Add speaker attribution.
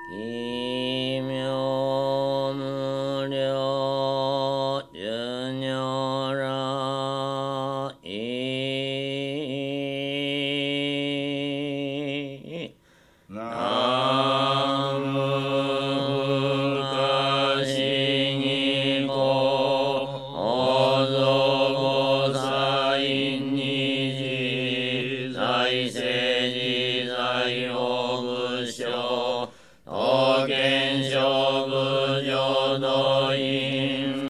Speaker 1: 奇妙無量寿如来南無不可思議故法菩薩因二次再生